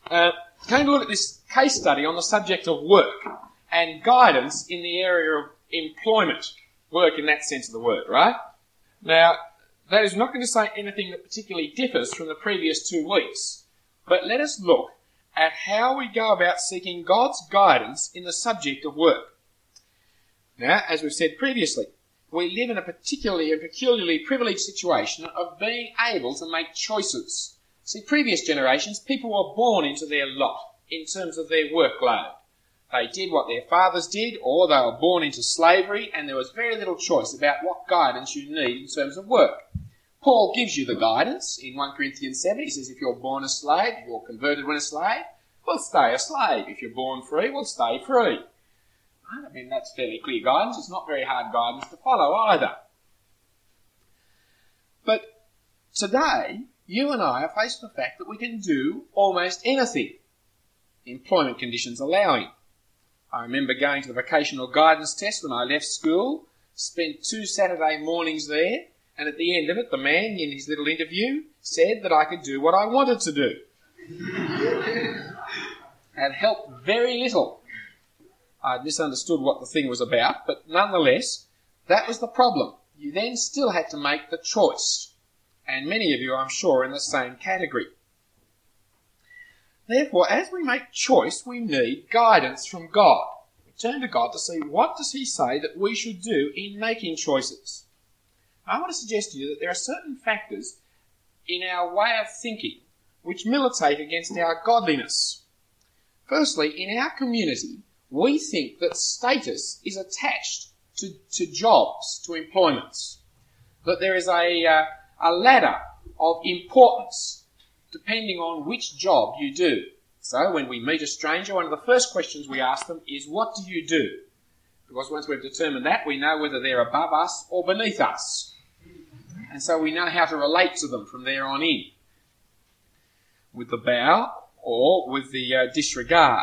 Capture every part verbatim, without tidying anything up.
Uh, going to look at this case study on the subject of work and guidance in the area of employment. Work in that sense of the word, right? Now, that is not going to say anything that particularly differs from the previous two weeks, but let us look at how we go about seeking God's guidance in the subject of work. Now, as we've said previously, we live in a particularly and peculiarly privileged situation of being able to make choices. See, previous generations, people were born into their lot in terms of their workload. They did what their fathers did, or they were born into slavery, and there was very little choice about what guidance you need in terms of work. Paul gives you the guidance in First Corinthians seven. He says if you're born a slave, if you're converted when a slave, well, stay a slave. If you're born free, well, stay free. I mean, that's fairly clear guidance. It's not very hard guidance to follow either. But today, you and I are faced with the fact that we can do almost anything, employment conditions allowing. I remember going to the vocational guidance test when I left school, spent two Saturday mornings there, and at the end of it, the man in his little interview said that I could do what I wanted to do. It helped very little. I misunderstood what the thing was about, but nonetheless, that was the problem. You then still had to make the choice. And many of you, I'm sure, are in the same category. Therefore, as we make choice, we need guidance from God. We turn to God to see what does he say that we should do in making choices. I want to suggest to you that there are certain factors in our way of thinking which militate against our godliness. Firstly, in our community, we think that status is attached to, to jobs, to employments. That there is a, uh, a ladder of importance depending on which job you do. So when we meet a stranger, one of the first questions we ask them is, what do you do? Because once we've determined that, we know whether they're above us or beneath us. And so we know how to relate to them from there on in, with the bow or with the uh, disregard.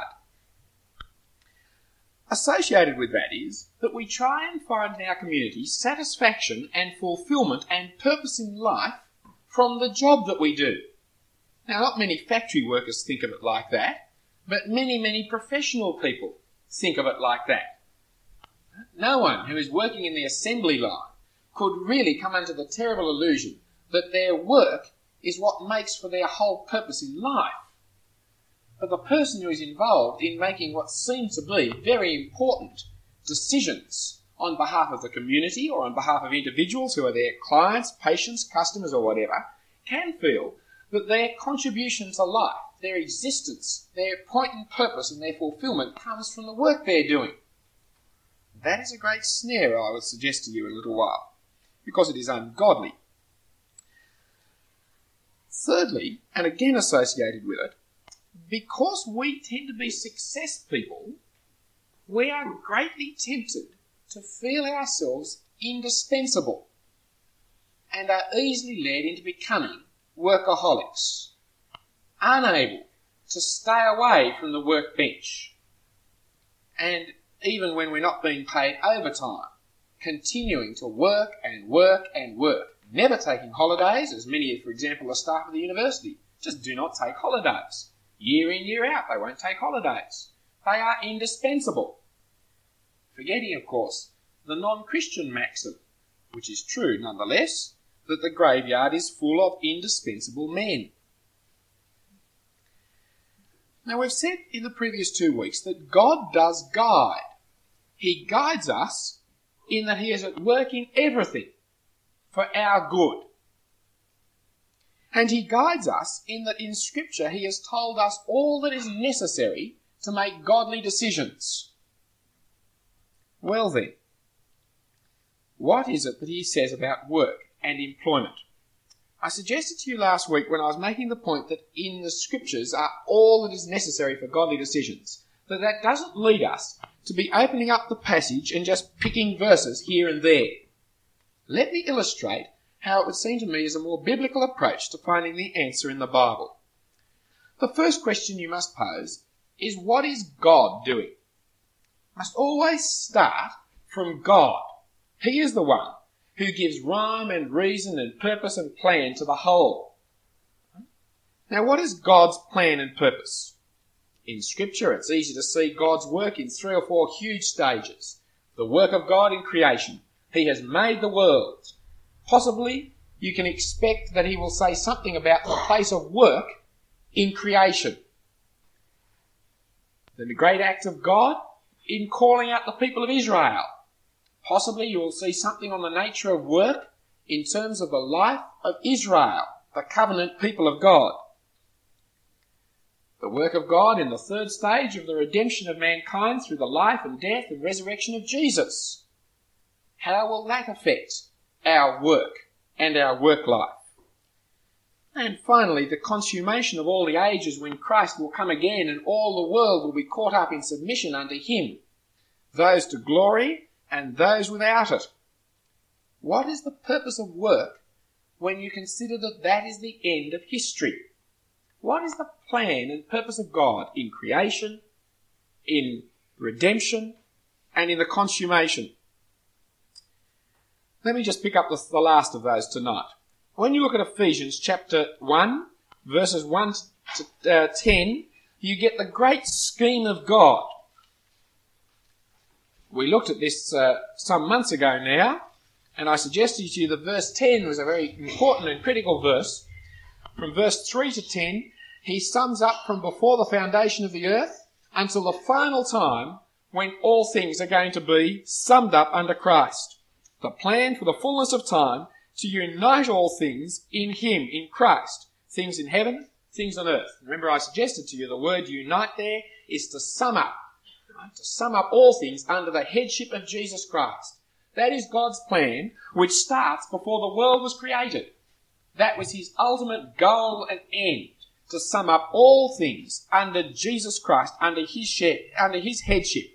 Associated with that is that we try and find in our community satisfaction and fulfilment and purpose in life from the job that we do. Now, not many factory workers think of it like that, but many, many professional people think of it like that. No one who is working in the assembly line could really come under the terrible illusion that their work is what makes for their whole purpose in life. But the person who is involved in making what seem to be very important decisions on behalf of the community or on behalf of individuals who are their clients, patients, customers or whatever, can feel that their contribution to life, their existence, their point and purpose and their fulfilment comes from the work they're doing. That is a great snare, I would suggest to you in a little while, because it is ungodly. Thirdly, and again associated with it, because we tend to be success people, we are greatly tempted to feel ourselves indispensable and are easily led into becoming workaholics, unable to stay away from the workbench, and even when we're not being paid overtime, continuing to work and work and work, never taking holidays, as many, for example, the staff of the university just do not take holidays. Year in, year out, they won't take holidays. They are indispensable. Forgetting, of course, the non-Christian maxim, which is true nonetheless, that the graveyard is full of indispensable men. Now, we've said in the previous two weeks that God does guide. He guides us in that he is at work in everything for our good. And he guides us in that in Scripture he has told us all that is necessary to make godly decisions. Well then, what is it that he says about work and employment? I suggested to you last week when I was making the point that in the Scriptures are all that is necessary for godly decisions, that that doesn't lead us to be opening up the passage and just picking verses here and there. Let me illustrate how it would seem to me is a more biblical approach to finding the answer in the Bible. The first question you must pose is, what is God doing? Must always start from God. He is the one who gives rhyme and reason and purpose and plan to the whole. Now, what is God's plan and purpose? In Scripture, it's easy to see God's work in three or four huge stages. The work of God in creation. He has made the world. Possibly, you can expect that he will say something about the place of work in creation. The great act of God in calling out the people of Israel. Possibly you will see something on the nature of work in terms of the life of Israel, the covenant people of God. The work of God in the third stage of the redemption of mankind through the life and death and resurrection of Jesus. How will that affect our work and our work life? And finally, the consummation of all the ages when Christ will come again and all the world will be caught up in submission unto him, those to glory and those without it. What is the purpose of work when you consider that that is the end of history? What is the plan and purpose of God in creation, in redemption, and in the consummation? Let me just pick up the, the last of those tonight. When you look at Ephesians chapter one, verses one to uh, ten, you get the great scheme of God. We looked at this uh, some months ago now, and I suggested to you that verse ten was a very important and critical verse. From verse three to ten, he sums up from before the foundation of the earth until the final time when all things are going to be summed up under Christ. The plan for the fullness of time to unite all things in him, in Christ. Things in heaven, things on earth. Remember, I suggested to you the word unite there is to sum up. Right? To sum up all things under the headship of Jesus Christ. That is God's plan, which starts before the world was created. That was his ultimate goal and end, to sum up all things under Jesus Christ, under his, share, under his headship.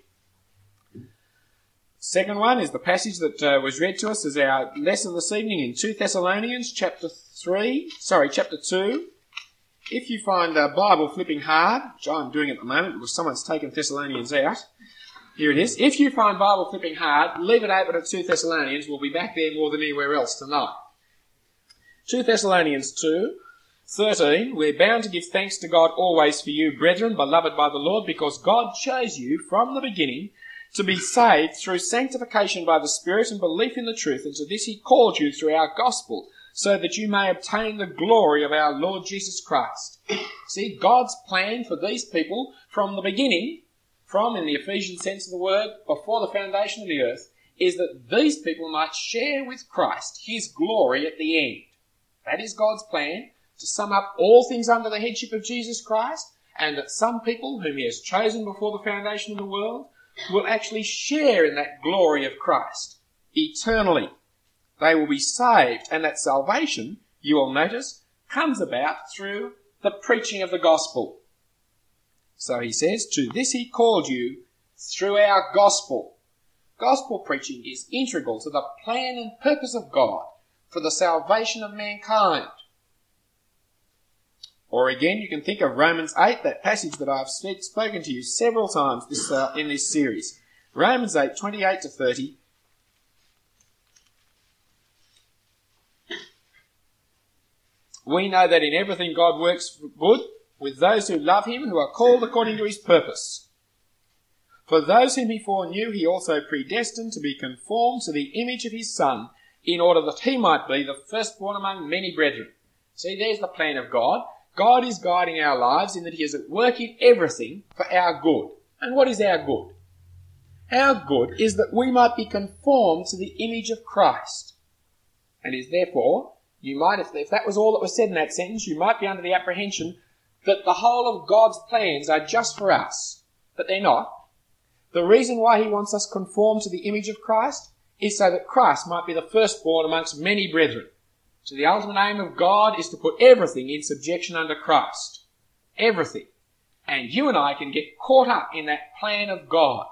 Second one is the passage that uh, was read to us as our lesson this evening in Second Thessalonians chapter three, sorry, chapter two. If you find uh, Bible flipping hard, which I'm doing at the moment because someone's taken Thessalonians out, here it is. If you find Bible flipping hard, leave it open at Second Thessalonians. We'll be back there more than anywhere else tonight. Second Thessalonians two, thirteen, we're bound to give thanks to God always for you, brethren, beloved by the Lord, because God chose you from the beginning to be saved through sanctification by the Spirit and belief in the truth, and to this he called you through our gospel, so that you may obtain the glory of our Lord Jesus Christ. See, God's plan for these people from the beginning, from, in the Ephesian sense of the word, before the foundation of the earth, is that these people might share with Christ his glory at the end. That is God's plan, to sum up all things under the headship of Jesus Christ, and that some people whom he has chosen before the foundation of the world will actually share in that glory of Christ eternally. They will be saved, and that salvation, you will notice, comes about through the preaching of the gospel. So he says, to this he called you through our gospel. Gospel preaching is integral to the plan and purpose of God for the salvation of mankind. Or again, you can think of Romans eight, that passage that I've spoken to you several times this, uh, in this series. Romans eight, twenty-eight to thirty. We know that in everything God works for good with those who love him, who are called according to his purpose. For those whom he foreknew, he also predestined to be conformed to the image of his Son, in order that he might be the firstborn among many brethren. See, there's the plan of God. God is guiding our lives in that he is at work in everything for our good. And what is our good? Our good is that we might be conformed to the image of Christ. And is therefore, you might, if, if that was all that was said in that sentence, you might be under the apprehension that the whole of God's plans are just for us. But they're not. The reason why he wants us conformed to the image of Christ is so that Christ might be the firstborn amongst many brethren. So the ultimate aim of God is to put everything in subjection under Christ. Everything. And you and I can get caught up in that plan of God.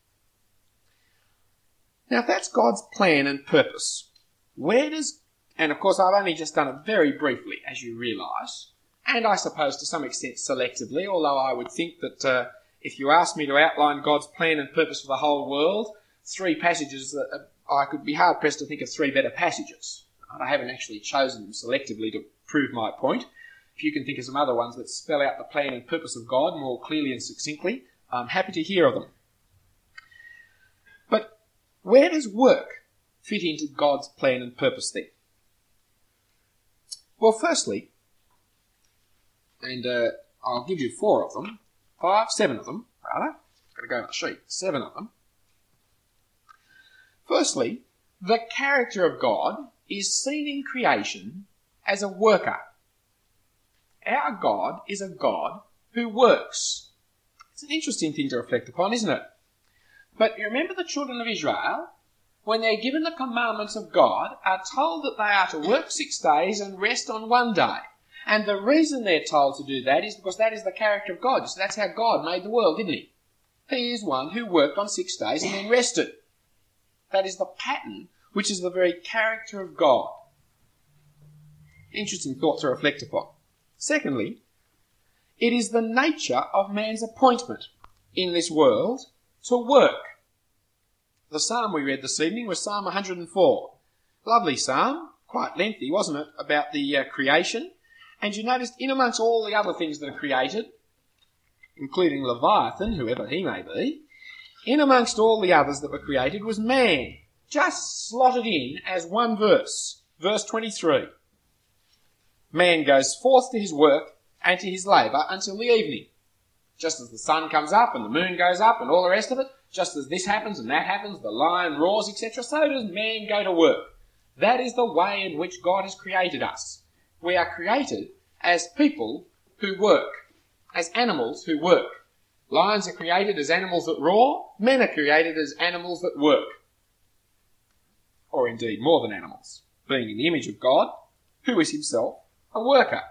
Now, if that's God's plan and purpose, where does, and of course I've only just done it very briefly, as you realise, and I suppose to some extent selectively, although I would think that uh, if you asked me to outline God's plan and purpose for the whole world, three passages, uh, I could be hard-pressed to think of three better passages. I haven't actually chosen them selectively to prove my point. if you can think of some other ones that spell out the plan and purpose of God more clearly and succinctly, I'm happy to hear of them. But where does work fit into God's plan and purpose then? Well, firstly, and uh, I'll give you four of them, five, seven of them, rather. Got to go over the sheet. Seven of them. Firstly, the character of God is seen in creation as a worker. Our God is a God who works. It's an interesting thing to reflect upon, isn't it? But you remember the children of Israel, when they're given the commandments of God, are told that they are to work six days and rest on one day. And the reason they're told to do that is because that is the character of God. So that's how God made the world, didn't he? He is one who worked on six days and then rested. That is the pattern, which is the very character of God. Interesting thought to reflect upon. Secondly, it is the nature of man's appointment in this world to work. The psalm we read this evening was Psalm one hundred and four. Lovely psalm, quite lengthy, wasn't it, about the uh, creation. And you noticed in amongst all the other things that are created, including Leviathan, whoever he may be, in amongst all the others that were created was man, just slotted in as one verse, verse twenty-three. Man goes forth to his work and to his labour until the evening. Just as the sun comes up and the moon goes up and all the rest of it, just as this happens and that happens, the lion roars, et cetera, so does man go to work. That is the way in which God has created us. We are created as people who work, as animals who work. Lions are created as animals that roar. Men are created as animals that work. Or indeed more than animals, being in the image of God, who is himself a worker.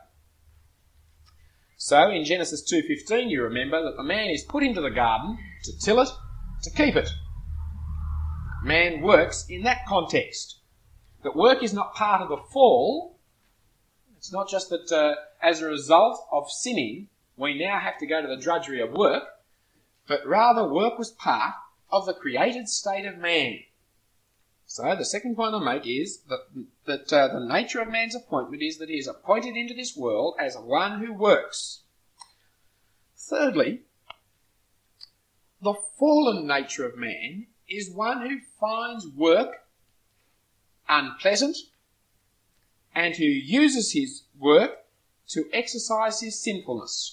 So in Genesis two fifteen you remember that the man is put into the garden to till it, to keep it. Man works in that context. That work is not part of the fall. It's not just that uh, as a result of sinning we now have to go to the drudgery of work, but rather work was part of the created state of man. So the second point I make is that, that uh, the nature of man's appointment is that he is appointed into this world as one who works. Thirdly, the fallen nature of man is one who finds work unpleasant and who uses his work to exercise his sinfulness.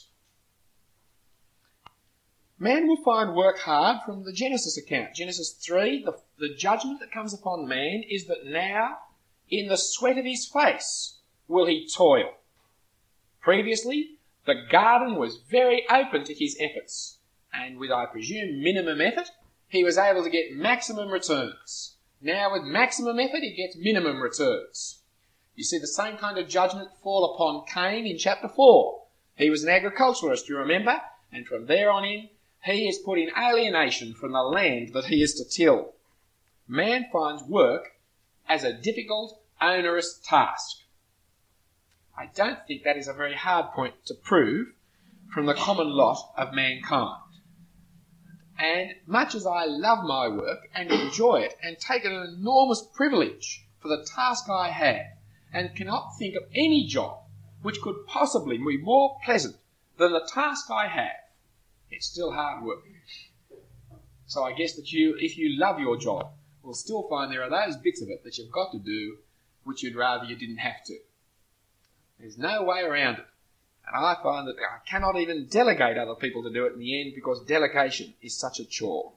Man will find work hard from the Genesis account. Genesis three, the, the judgment that comes upon man is that now, in the sweat of his face, will he toil. Previously, the garden was very open to his efforts, and with, I presume, minimum effort, he was able to get maximum returns. Now, with maximum effort, he gets minimum returns. You see the same kind of judgment fall upon Cain in chapter four. He was an agriculturalist, you remember, and from there on in, he is put in alienation from the land that he is to till. Man finds work as a difficult, onerous task. I don't think that is a very hard point to prove from the common lot of mankind. And much as I love my work and enjoy it and take it an enormous privilege for the task I have and cannot think of any job which could possibly be more pleasant than the task I have, it's still hard work. So I guess that you, if you love your job, will still find there are those bits of it that you've got to do which you'd rather you didn't have to. There's no way around it. And I find that I cannot even delegate other people to do it in the end because delegation is such a chore.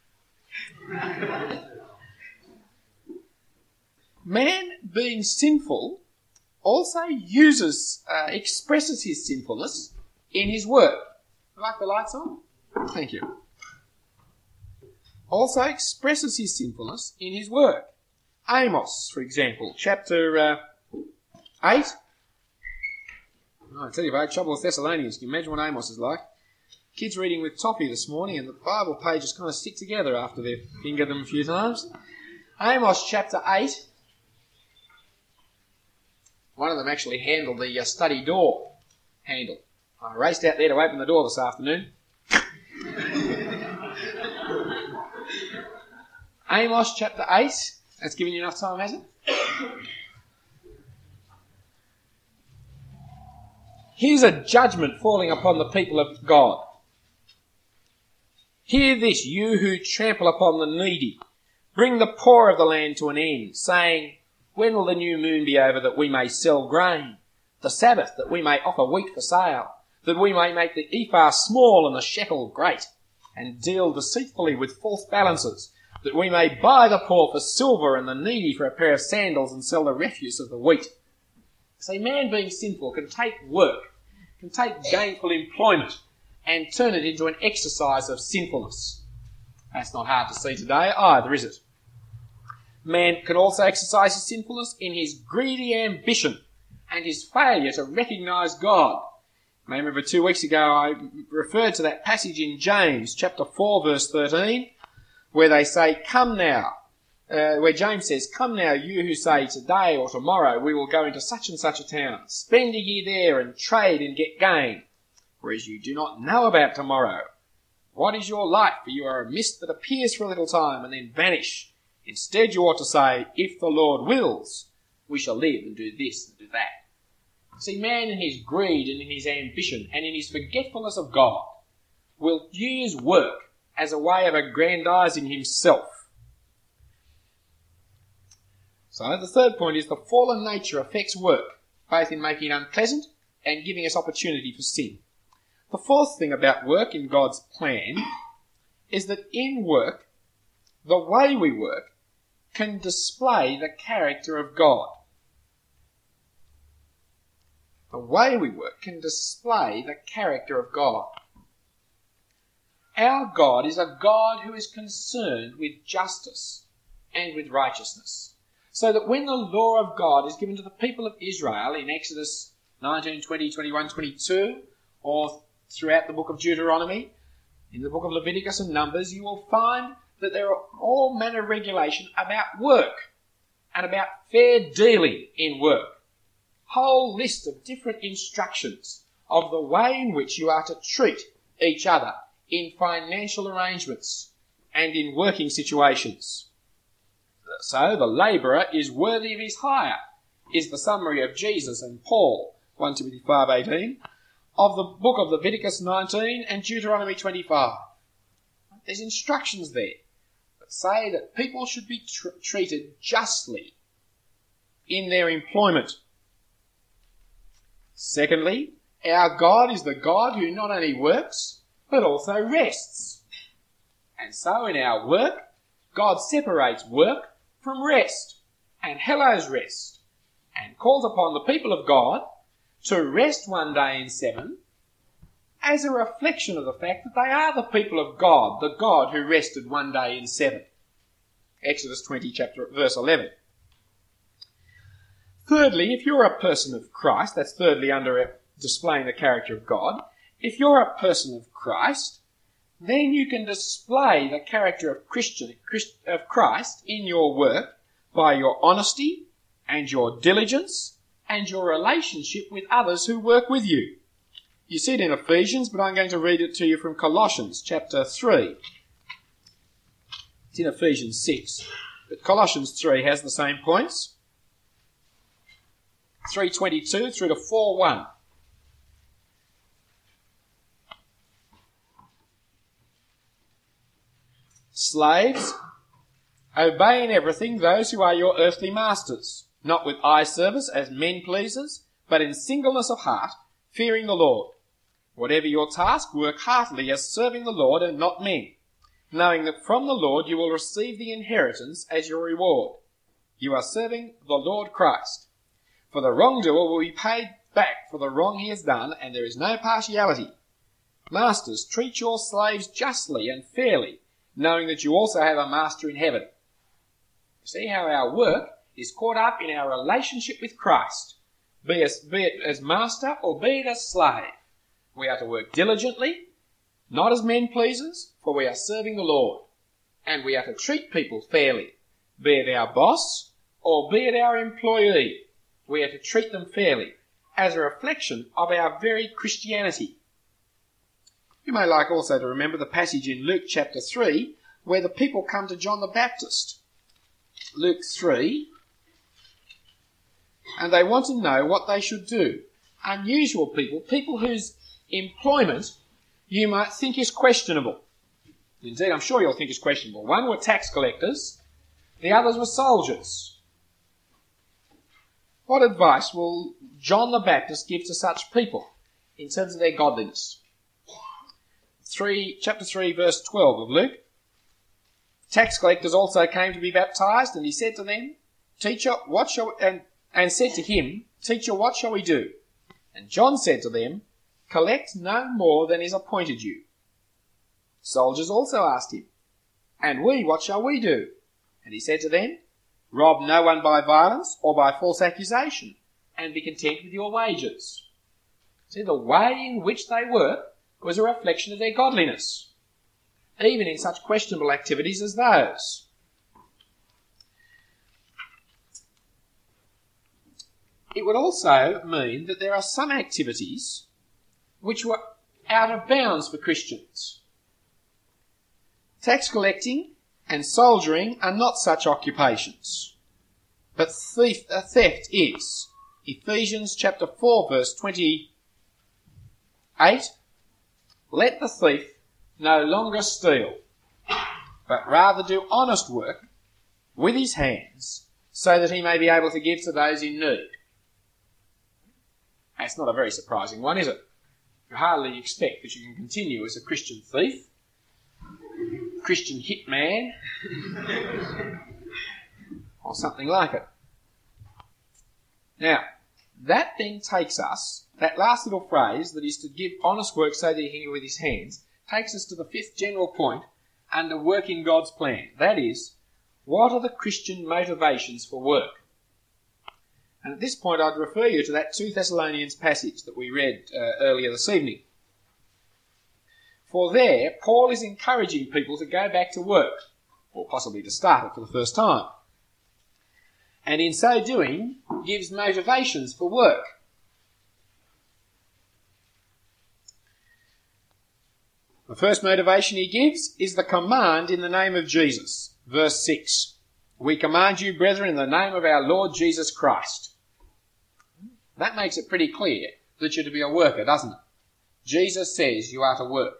Man, being sinful, also uses, uh, expresses his sinfulness in his work. Like the lights on? Thank you. Also expresses his sinfulness in his work. Amos, for example, chapter uh, eight. Oh, I tell you about trouble with Thessalonians. Can you imagine what Amos is like? Kids reading with Toffee this morning and the Bible pages kind of stick together after they've fingered them a few times. Amos chapter eight. One of them actually handled the uh, study door handle. I raced out there to open the door this afternoon. Amos chapter eight. That's given you enough time, hasn't it? Here's a judgment falling upon the people of God. Hear this, you who trample upon the needy. Bring the poor of the land to an end, saying, when will the new moon be over that we may sell grain? The Sabbath that we may offer wheat for sale, that we may make the ephah small and the shekel great, and deal deceitfully with false balances, that we may buy the poor for silver and the needy for a pair of sandals and sell the refuse of the wheat. See, man being sinful can take work, can take gainful employment and turn it into an exercise of sinfulness. That's not hard to see today either, is it? Man can also exercise his sinfulness in his greedy ambition and his failure to recognise God. You may remember two weeks ago I referred to that passage in James chapter four verse thirteen where they say, come now, uh, where James says, come now you who say today or tomorrow we will go into such and such a town, spend a year there and trade and get gain, whereas you do not know about tomorrow. What is your life? For you are a mist that appears for a little time and then vanish. Instead you ought to say, if the Lord wills, we shall live and do this and do that. See, man in his greed and in his ambition and in his forgetfulness of God will use work as a way of aggrandising himself. So the third point is the fallen nature affects work, both in making it unpleasant and giving us opportunity for sin. The fourth thing about work in God's plan is that in work, the way we work can display the character of God. The way we work can display the character of God. Our God is a God who is concerned with justice and with righteousness. So that when the law of God is given to the people of Israel in Exodus nineteen, twenty, twenty-one, twenty-two, or throughout the book of Deuteronomy, in the book of Leviticus and Numbers, you will find that there are all manner of regulation about work and about fair dealing in work. Whole list of different instructions of the way in which you are to treat each other in financial arrangements and in working situations. So the labourer is worthy of his hire, is the summary of Jesus and Paul, First Timothy five eighteen, of the book of Leviticus nineteen and Deuteronomy twenty-five. There's instructions there that say that people should be tr- treated justly in their employment. Secondly, our God is the God who not only works, but also rests. And so in our work, God separates work from rest, and hellos rest, and calls upon the people of God to rest one day in seven as a reflection of the fact that they are the people of God, the God who rested one day in seven. Exodus twenty, chapter verse eleven. Thirdly, if you're a person of Christ, that's thirdly under displaying the character of God, if you're a person of Christ, then you can display the character of Christian of Christ in your work by your honesty and your diligence and your relationship with others who work with you. You see it in Ephesians, but I'm going to read it to you from Colossians chapter three. It's in Ephesians six, but Colossians three has the same points. three twenty-two through to four one. Slaves, obey in everything those who are your earthly masters, not with eye service as men pleasers, but in singleness of heart, fearing the Lord. Whatever your task, work heartily as serving the Lord and not men, knowing that from the Lord you will receive the inheritance as your reward. You are serving the Lord Christ. For the wrongdoer will be paid back for the wrong he has done, and there is no partiality. Masters, treat your slaves justly and fairly, knowing that you also have a master in heaven. You see how our work is caught up in our relationship with Christ, be it, be it as master or be it as slave. We are to work diligently, not as men pleasers, for we are serving the Lord. And we are to treat people fairly, be it our boss or be it our employee. We are to treat them fairly, as a reflection of our very Christianity. You may like also to remember the passage in Luke chapter three, where the people come to John the Baptist. Luke three, and they want to know what they should do. unusual people, people whose employment you might think is questionable. Indeed, I'm sure you'll think is questionable. One were tax collectors, the others were soldiers. What advice will John the Baptist give to such people in terms of their godliness? Three, chapter three, verse twelve of Luke. Tax collectors also came to be baptized, and he said to them, Teacher, what shall we, and, and said to him, Teacher, what shall we do? And John said to them, Collect no more than is appointed you. Soldiers also asked him, And we, what shall we do? And he said to them, Rob no one by violence or by false accusation, and be content with your wages. See, the way in which they worked was a reflection of their godliness, even in such questionable activities as those. It would also mean that there are some activities which were out of bounds for Christians. Tax collecting and soldiering are not such occupations, but thief, uh, theft is. Ephesians chapter four, verse twenty-eight. Let the thief no longer steal, but rather do honest work with his hands, so that he may be able to give to those in need. That's not a very surprising one, is it? You hardly expect that you can continue as a Christian thief, Christian hitman, or something like it. Now, that then takes us, that last little phrase that is to give honest work so that he can do with his hands, takes us to the fifth general point under working God's plan. That is, what are the Christian motivations for work? And at this point I'd refer you to that Second Thessalonians passage that we read uh, earlier this evening. For there, Paul is encouraging people to go back to work, or possibly to start it for the first time. And in so doing, gives motivations for work. The first motivation he gives is the command in the name of Jesus. Verse six. We command you, brethren, in the name of our Lord Jesus Christ. That makes it pretty clear that you're to be a worker, doesn't it? Jesus says you are to work.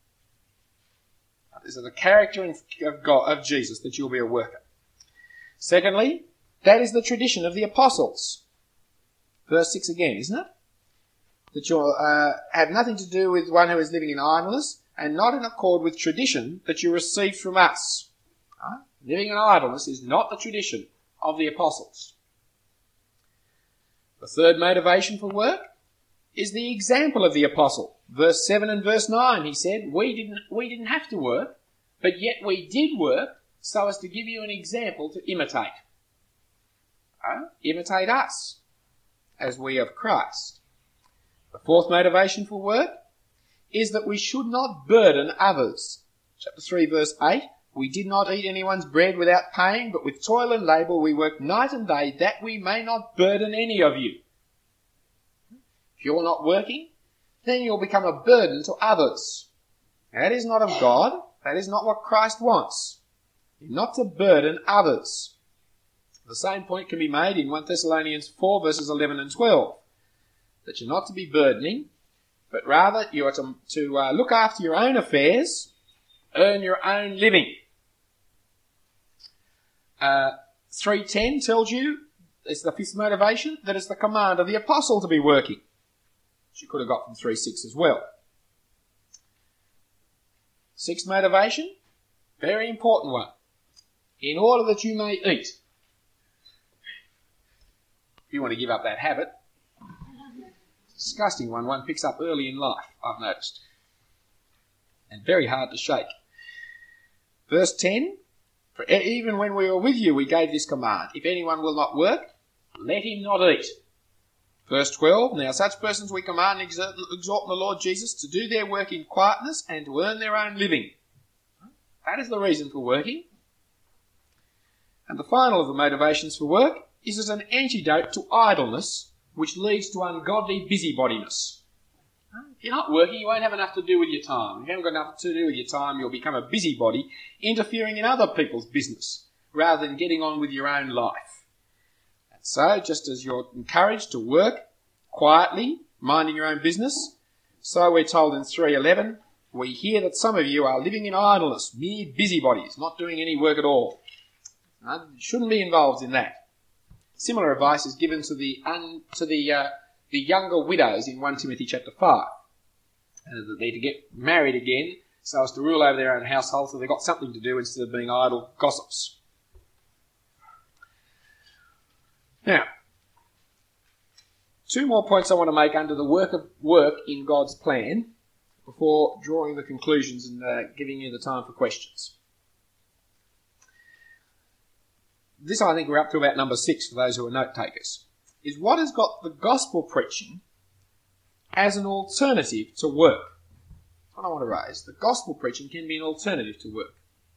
This is the character of God, of Jesus, that you'll be a worker. Secondly, that is the tradition of the apostles. Verse six again, isn't it? That you'll uh, have nothing to do with one who is living in idleness, and not in accord with tradition that you received from us. Uh, living in idleness is not the tradition of the apostles. The third motivation for work is the example of the apostle. Verse seven and verse nine, he said, we didn't, we didn't have to work, but yet we did work so as to give you an example to imitate. Uh, imitate us as we of Christ. The fourth motivation for work is that we should not burden others. Chapter three, verse eight, we did not eat anyone's bread without paying, but with toil and labour we worked night and day, that we may not burden any of you. If you're not working, then you'll become a burden to others. That is not of God. That is not what Christ wants. You're not to burden others. The same point can be made in First Thessalonians four, verses eleven and twelve. That you're not to be burdening, but rather you are to, to uh, look after your own affairs, earn your own living. Uh, three ten tells you, it's the fifth motivation, that it's the command of the apostle to be working. Which you could have got from three six as well. Sixth motivation, very important one. In order that you may eat. If you want to give up that habit, it's a disgusting one, one picks up early in life, I've noticed. And very hard to shake. Verse ten, for even when we were with you, we gave this command. If anyone will not work, let him not eat. Verse twelve, now such persons we command and exhort, exhort the Lord Jesus to do their work in quietness and to earn their own living. That is the reason for working. And the final of the motivations for work is as an antidote to idleness, which leads to ungodly busybodiness. If you're not working, you won't have enough to do with your time. If you haven't got enough to do with your time, you'll become a busybody, interfering in other people's business, rather than getting on with your own life. And so, just as you're encouraged to work quietly, minding your own business. So we're told in three eleven, we hear that some of you are living in idleness, mere busybodies, not doing any work at all. Uh, you shouldn't be involved in that. Similar advice is given to the un, to the uh, the younger widows in First Timothy chapter five. Uh, that they're to get married again so as to rule over their own household, so they've got something to do instead of being idle gossips. Now, two more points I want to make under the work of work in God's plan before drawing the conclusions and uh, giving you the time for questions. This, I think, we're up to about number six for those who are note takers, is what has got the gospel preaching as an alternative to work. That's what I want to raise. The gospel preaching can be an alternative to work.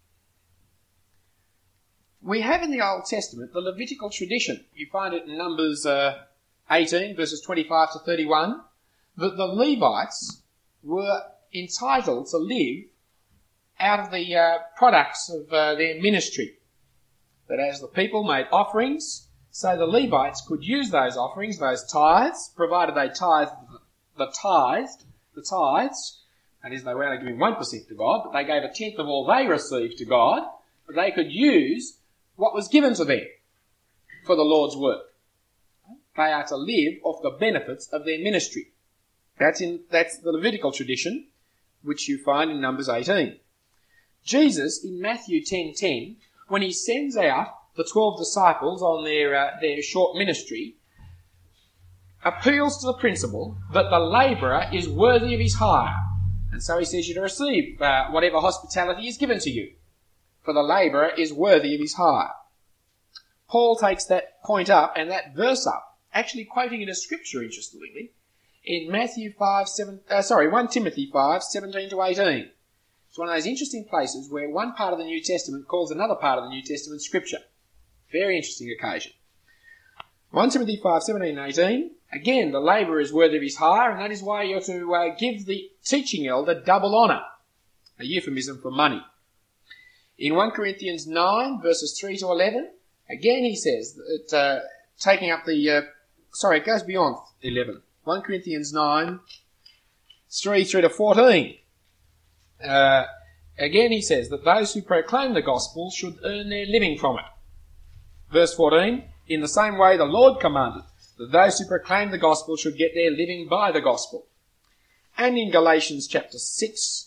We have in the Old Testament the Levitical tradition. You find it in Numbers uh, eighteen, verses twenty-five to thirty-one, that the Levites were entitled to live out of the uh, products of uh, their ministry. That as the people made offerings, so the Levites could use those offerings, those tithes, provided they tithed the tithed, the tithes, that is, they were only giving one percent to God, but they gave a tenth of all they received to God, but they could use what was given to them for the Lord's work. They are to live off the benefits of their ministry. That's in that's the Levitical tradition, which you find in Numbers eighteen. Jesus, in Matthew ten ten, when he sends out the twelve disciples on their uh, their short ministry, appeals to the principle that the labourer is worthy of his hire. And so he says you're to receive uh, whatever hospitality is given to you, for the labourer is worthy of his hire. Paul takes that point up and that verse up, actually quoting it as scripture, interestingly, in Matthew five, seven, uh, sorry, First Timothy five, seventeen to eighteen. It's one of those interesting places where one part of the New Testament calls another part of the New Testament scripture. Very interesting occasion. First Timothy five, seventeen and eighteen. Again, the labourer is worthy of his hire, and that is why you're to uh, give the teaching elder double honour. A euphemism for money. In First Corinthians nine, verses three to eleven, again he says that, uh, taking up the, uh, sorry, it goes beyond eleven. First Corinthians nine, three through to fourteen. Uh, again he says that those who proclaim the gospel should earn their living from it. Verse fourteen, in the same way the Lord commanded that those who proclaim the gospel should get their living by the gospel. And in Galatians chapter six,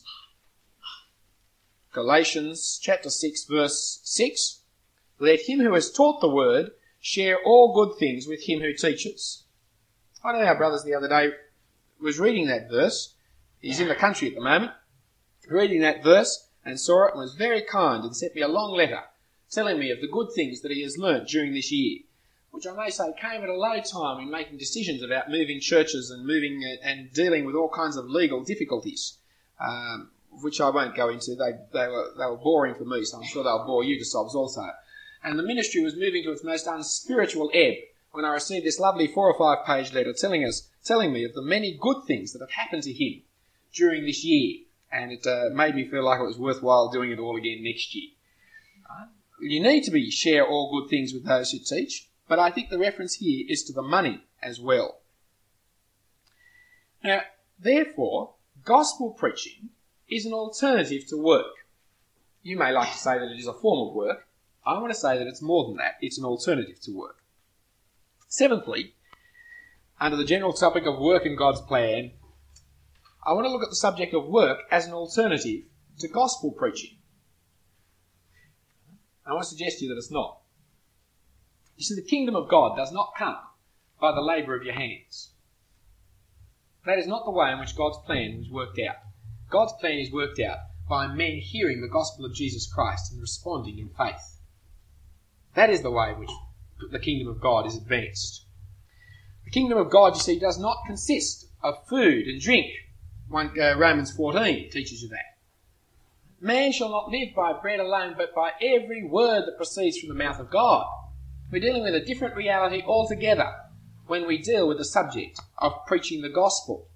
Galatians chapter six verse six, let him who has taught the word share all good things with him who teaches. I know our brothers the other day was reading that verse. He's in the country at the moment. Reading that verse and saw it and was very kind and sent me a long letter telling me of the good things that he has learnt during this year, which I may say came at a low time in making decisions about moving churches and moving and dealing with all kinds of legal difficulties, um, which I won't go into. They, they, were, they were boring for me, so I'm sure they'll bore you to sobs also. And the ministry was moving to its most unspiritual ebb when I received this lovely four or five page letter telling us, telling me of the many good things that have happened to him during this year. And it uh, made me feel like it was worthwhile doing it all again next year. Right? You need to be share all good things with those who teach, but I think the reference here is to the money as well. Now, therefore, gospel preaching is an alternative to work. You may like to say that it is a form of work. I want to say that it's more than that. It's an alternative to work. Seventhly, under the general topic of work in God's plan, I want to look at the subject of work as an alternative to gospel preaching. I want to suggest to you that it's not. You see, the kingdom of God does not come by the labour of your hands. That is not the way in which God's plan was worked out. God's plan is worked out by men hearing the gospel of Jesus Christ and responding in faith. That is the way in which the kingdom of God is advanced. The kingdom of God, you see, does not consist of food and drink. One, uh, Romans fourteen teaches you that. Man shall not live by bread alone, but by every word that proceeds from the mouth of God. We're dealing with a different reality altogether when we deal with the subject of preaching the gospel.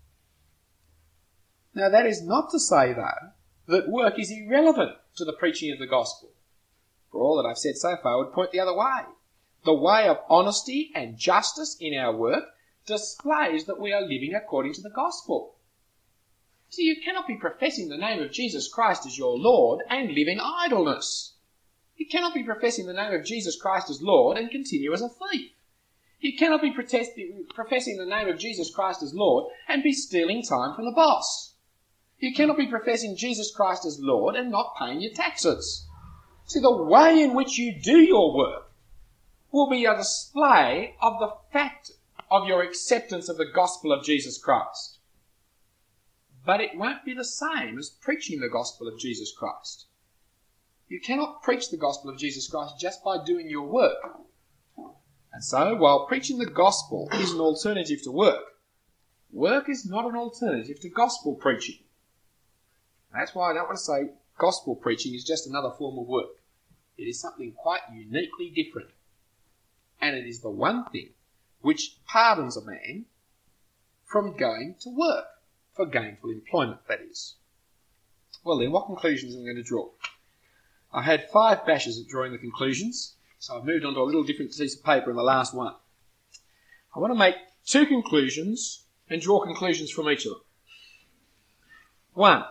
Now, that is not to say, though, that work is irrelevant to the preaching of the gospel. For all that I've said so far would point the other way. The way of honesty and justice in our work displays that we are living according to the gospel. See, you cannot be professing the name of Jesus Christ as your Lord and live in idleness. You cannot be professing the name of Jesus Christ as Lord and continue as a thief. You cannot be professing the name of Jesus Christ as Lord and be stealing time from the boss. You cannot be professing Jesus Christ as Lord and not paying your taxes. See, the way in which you do your work will be a display of the fact of your acceptance of the gospel of Jesus Christ. But it won't be the same as preaching the gospel of Jesus Christ. You cannot preach the gospel of Jesus Christ just by doing your work. And so, while preaching the gospel is an alternative to work, work is not an alternative to gospel preaching. That's why I don't want to say gospel preaching is just another form of work. It is something quite uniquely different. And it is the one thing which pardons a man from going to work, for gainful employment, that is. Well then, what conclusions am I going to draw? I had five bashes at drawing the conclusions, so I've moved on to a little different piece of paper in the last one. I want to make two conclusions and draw conclusions from each of them. One,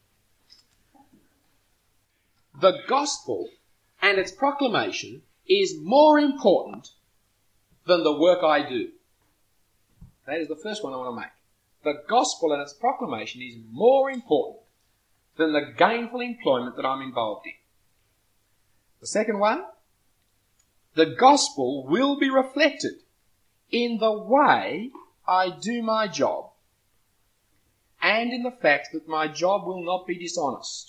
the gospel and its proclamation is more important than the work I do. That is the first one I want to make. The gospel and its proclamation is more important than the gainful employment that I'm involved in. The second one, the gospel will be reflected in the way I do my job and in the fact that my job will not be dishonest.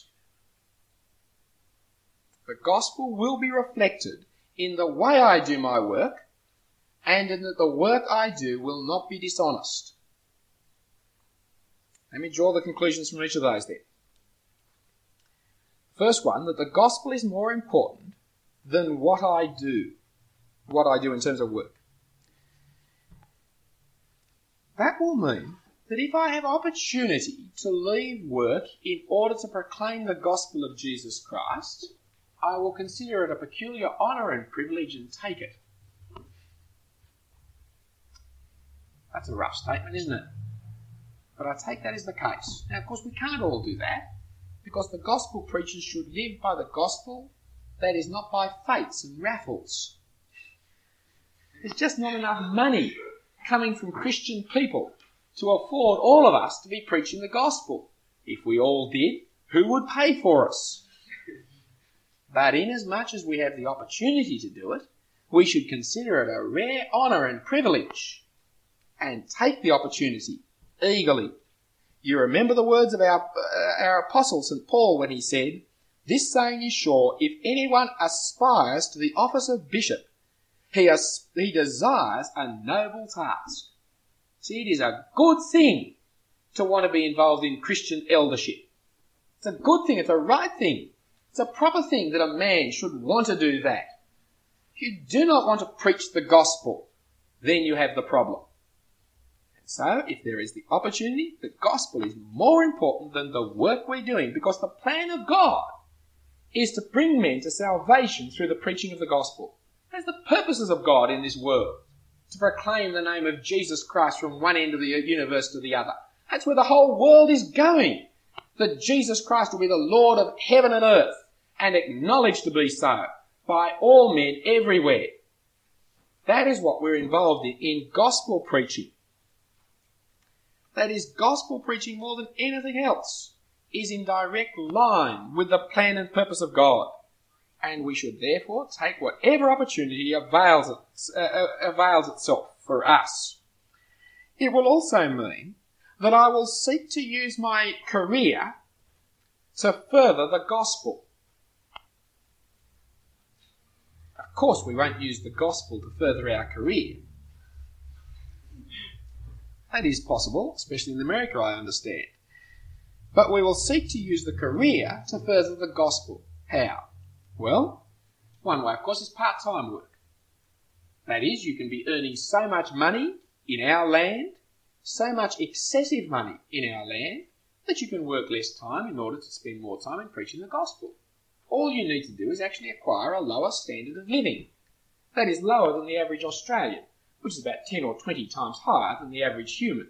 The gospel will be reflected in the way I do my work and in that the work I do will not be dishonest. Let me draw the conclusions from each of those then. First one, that the gospel is more important than what I do, what I do in terms of work. That will mean that if I have opportunity to leave work in order to proclaim the gospel of Jesus Christ, I will consider it a peculiar honour and privilege and take it. That's a rough statement, isn't it? But I take that as the case. Now, of course, we can't all do that, because the gospel preachers should live by the gospel, that is, not by fates and raffles. There's just not enough money coming from Christian people to afford all of us to be preaching the gospel. If we all did, who would pay for us? But inasmuch as we have the opportunity to do it, we should consider it a rare honour and privilege and take the opportunity eagerly. You remember the words of our, uh, our apostle Saint Paul when he said, "This saying is sure, if anyone aspires to the office of bishop, he, as, he desires a noble task." See, it is a good thing to want to be involved in Christian eldership. It's a good thing, it's a right thing. It's a proper thing that a man should want to do that. If you do not want to preach the gospel, then you have the problem. And so, if there is the opportunity, the gospel is more important than the work we're doing, because the plan of God is to bring men to salvation through the preaching of the gospel. That's the purposes of God in this world, to proclaim the name of Jesus Christ from one end of the universe to the other. That's where the whole world is going, that Jesus Christ will be the Lord of heaven and earth, and acknowledged to be so by all men everywhere. That is what we're involved in, in gospel preaching. That is, gospel preaching more than anything else is in direct line with the plan and purpose of God. And we should therefore take whatever opportunity avails, it, uh, avails itself for us. It will also mean that I will seek to use my career to further the gospel. Of course, we won't use the gospel to further our career. That is possible, especially in America, I understand. But we will seek to use the career to further the gospel. How? Well, one way, of course, is part-time work. That is, you can be earning so much money in our land, so much excessive money in our land, that you can work less time in order to spend more time in preaching the gospel. All you need to do is actually acquire a lower standard of living. That is lower than the average Australian, which is about ten or twenty times higher than the average human.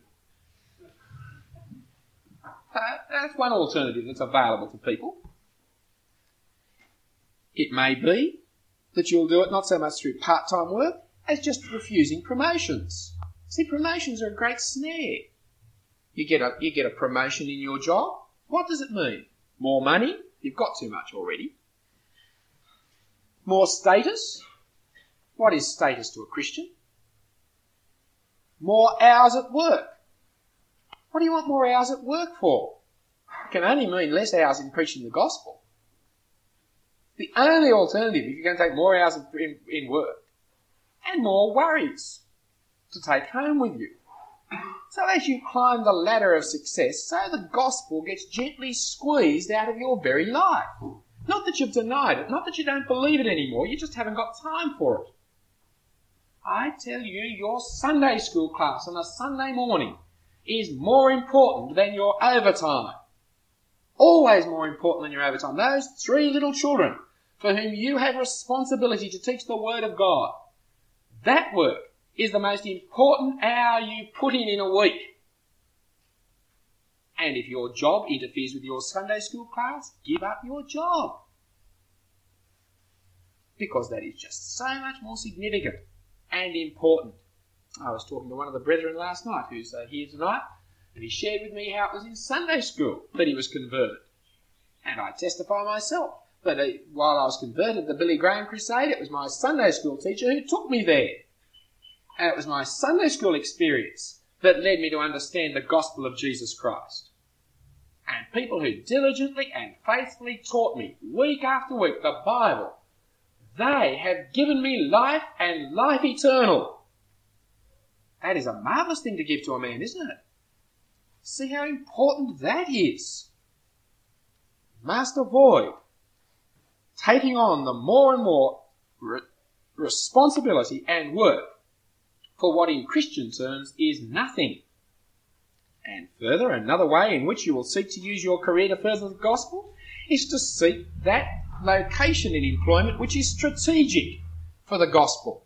Uh, that's one alternative that's available to people. It may be that you'll do it not so much through part-time work as just refusing promotions. See, promotions are a great snare. You get a, you get a promotion in your job. What does it mean? More money? You've got too much already. More status? What is status to a Christian? More hours at work. What do you want more hours at work for? It can only mean less hours in preaching the gospel. The only alternative, if you're going to take more hours in, in work, and more worries to take home with you. So as you climb the ladder of success, so the gospel gets gently squeezed out of your very life. Not that you've denied it, not that you don't believe it anymore, you just haven't got time for it. I tell you, your Sunday school class on a Sunday morning is more important than your overtime. Always more important than your overtime. Those three little children for whom you have responsibility to teach the Word of God, that work is the most important hour you put in in a week. And if your job interferes with your Sunday school class, give up your job. Because that is just so much more significant and important. I was talking to one of the brethren last night who's uh, here tonight, and he shared with me how it was in Sunday school that he was converted. And I testify myself that uh, while I was converted at the Billy Graham Crusade, it was my Sunday school teacher who took me there. And it was my Sunday school experience that led me to understand the gospel of Jesus Christ. And people who diligently and faithfully taught me week after week the Bible, they have given me life and life eternal. That is a marvellous thing to give to a man, isn't it? See how important that is. You must avoid taking on the more and more re- responsibility and work for what in Christian terms is nothing. And further, another way in which you will seek to use your career to further the gospel is to seek that location in employment which is strategic for the gospel.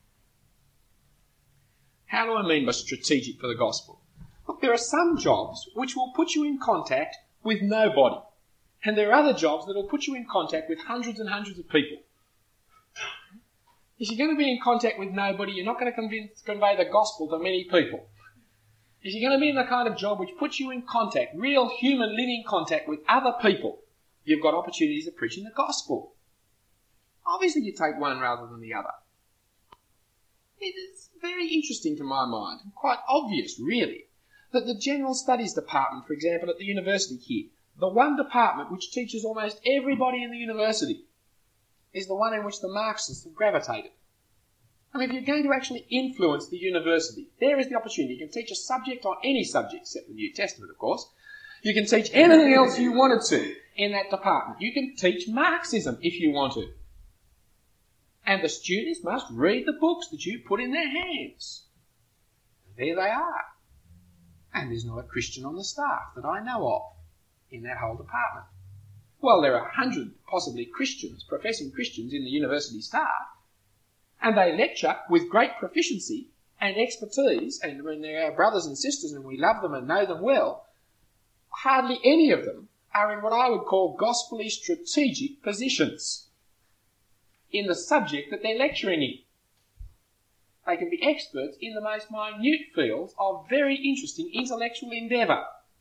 How do I mean by strategic for the gospel? Look, there are some jobs which will put you in contact with nobody, and there are other jobs that will put you in contact with hundreds and hundreds of people. If you're going to be in contact with nobody, you're not going to convince, convey the gospel to many people. If you're going to be in the kind of job which puts you in contact, real human living contact with other people, you've got opportunities of preaching the gospel. Obviously you take one rather than the other. It is very interesting to my mind, and quite obvious really, that the General Studies Department, for example, at the university here, the one department which teaches almost everybody in the university, is the one in which the Marxists have gravitated. I mean, if you're going to actually influence the university, there is the opportunity. You can teach a subject on any subject, except the New Testament, of course. You can teach anything else you wanted to in that department. You can teach Marxism if you want to. And the students must read the books that you put in their hands. There they are. And there's not a Christian on the staff that I know of in that whole department. Well, there are a hundred possibly Christians, professing Christians in the university staff, and they lecture with great proficiency and expertise, and when they're our brothers and sisters and we love them and know them well, hardly any of them are in what I would call gospelly strategic positions in the subject that they're lecturing in. They can be experts in the most minute fields of very interesting intellectual endeavour,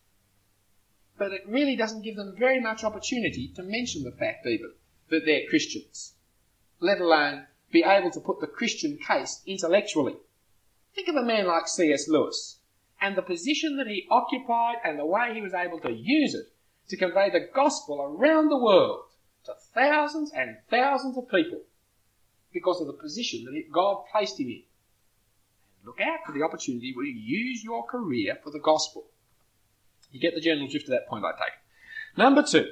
but it really doesn't give them very much opportunity to mention the fact even that they're Christians, let alone be able to put the Christian case intellectually. Think of a man like C S Lewis and the position that he occupied and the way he was able to use it to convey the gospel around the world to thousands and thousands of people because of the position that God placed him in. Look out for the opportunity where you use your career for the gospel. You get the general drift of that point, I take it. Number two.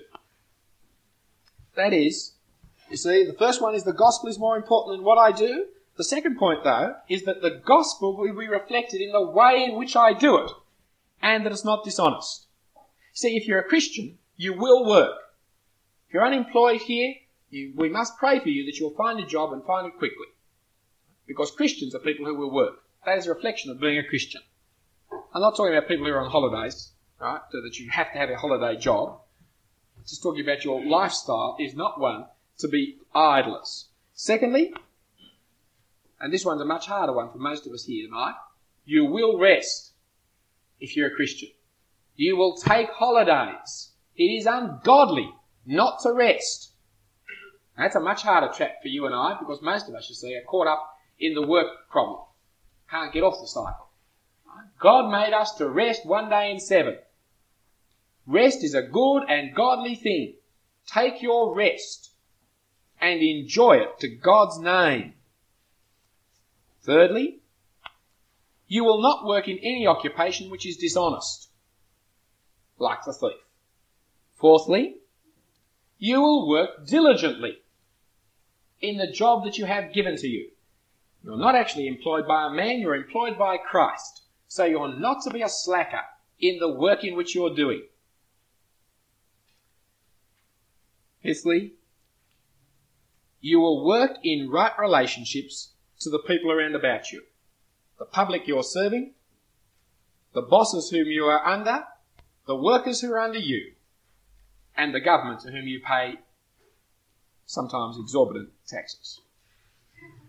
That is, you see, the first one is the gospel is more important than what I do. The second point, though, is that the gospel will be reflected in the way in which I do it, and that it's not dishonest. See, if you're a Christian, you will work. If you're unemployed here, you, we must pray for you that you'll find a job and find it quickly. Because Christians are people who will work. That is a reflection of being a Christian. I'm not talking about people who are on holidays, right, so that you have to have a holiday job. I'm just talking about your lifestyle is not one to be idlers. Secondly, and this one's a much harder one for most of us here tonight, you will rest if you're a Christian. You will take holidays. It is ungodly not to rest. That's a much harder track for you and I, because most of us, you see, are caught up in the work problem. Can't get off the cycle. God made us to rest one day in seven. Rest is a good and godly thing. Take your rest and enjoy it to God's name. Thirdly, you will not work in any occupation which is dishonest, like the thief. Fourthly, you will work diligently in the job that you have given to you. You're not actually employed by a man, you're employed by Christ. So you're not to be a slacker in the work in which you're doing. Fifthly, you will work in right relationships to the people around about you. The public you're serving, the bosses whom you are under, the workers who are under you, and the government to whom you pay sometimes exorbitant taxes.